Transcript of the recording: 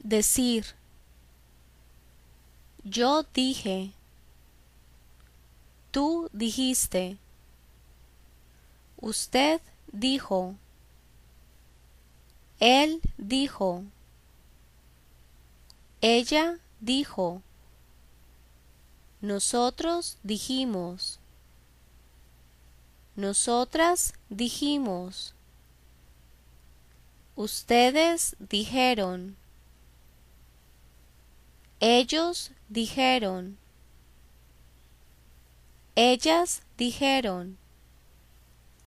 Decir. Yo dije. Tú dijiste. Usted dijo. Él dijo. Ella dijo. Nosotros dijimos. Nosotras dijimos. Ustedes dijeron. Ellos dijeron. Ellas dijeron.